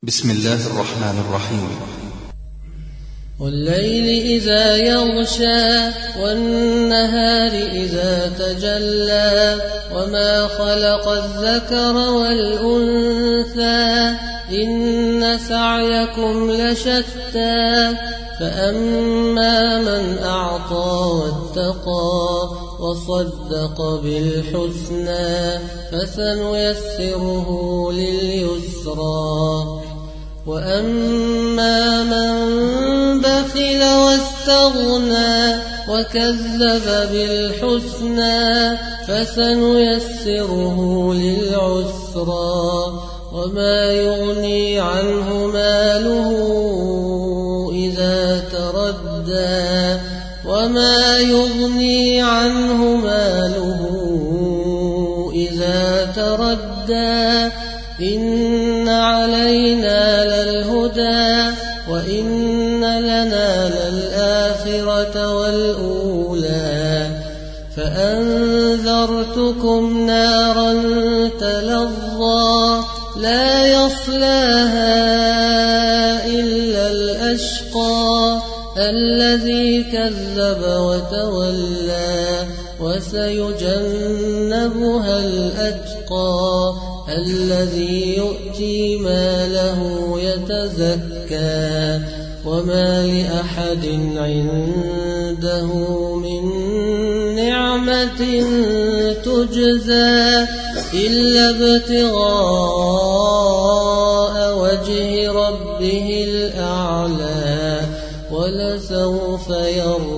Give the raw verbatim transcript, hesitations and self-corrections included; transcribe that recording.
بسم الله الرحمن الرحيم. والليل إذا يغشى والنهار إذا تجلى وما خلق الذكر والأنثى إن سعيكم لشتى فأما من أعطى واتقى وصدق بالحسنى فسنيسره لليسرى وأما من بخل واستغنى وكذب بالحسنى فسنيسره للعسرى وما يغني عنه ماله إذا تردى وما يغني عنه ماله إذا تردى إن علينا للهدى وإن لنا للآخرة والأولى فأنذرتكم نارا تلظى لا يصلاها إلا الأشقى الذي كذب وتولى وسيجنبها الأتقى الذي يؤتي ماله يتزكى وما لأحد عنده من نعمة تجزى إلا ابتغاء وجه ربه الأعلى ولسوف يرضى.